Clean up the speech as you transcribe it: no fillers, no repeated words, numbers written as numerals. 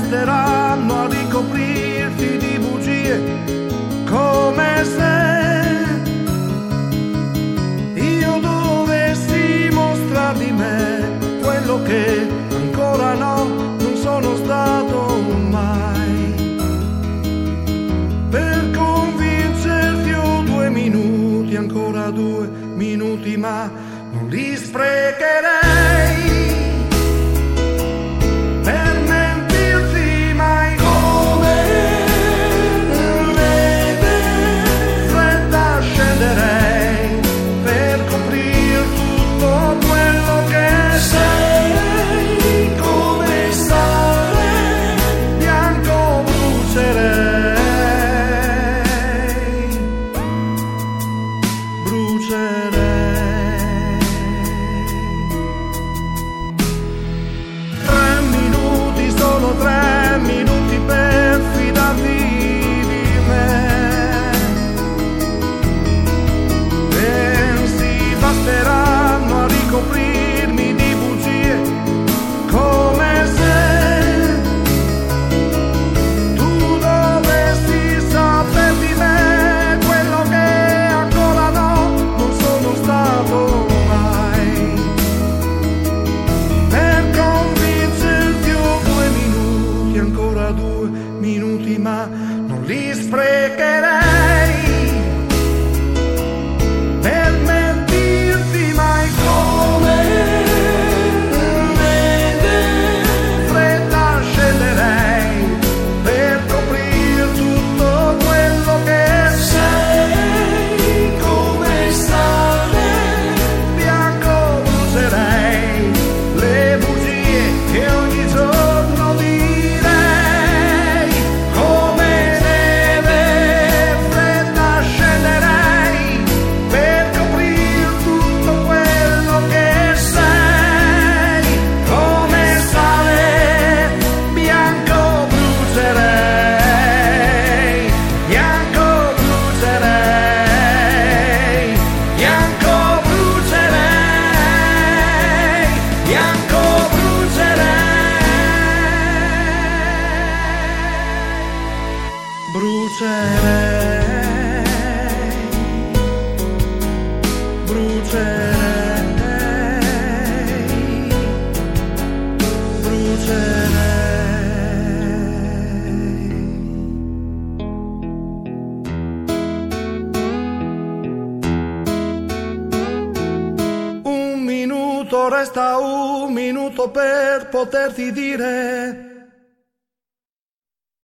basteranno a ricoprirti di bugie, come se io dovessi mostrar di me quello che ancora no, non sono stato mai. Per convincerti ho 2 minuti, ancora 2 minuti, ma non li sprecherei per mentirti mai. Come neve fredda scenderei per coprir tutto quello che sei. Come sale bianco brucerei, brucerei. 3 minuti per fidarti di me. Pensi basteranno a ricoprirmi di bugie, come se tu dovessi saper di me quello che ancora no, non sono stato mai. Per convincerti ho 2 minuti, ancora 2 minuti, ma non li sprecherei per mentirti mai. Come neve fredda scenderei per coprir tutto quello che sei. Come sale bianco brucerei le bugie che ogni giorno direi. Come neve fredda scenderei per coprir tutto quello che sei. Come sale bianco brucerei, bianco brucerei, bianco brucerei, bianco brucerei, brucerei, brucerei, brucerei. 1 minuto, resta 1 minuto per poterti dire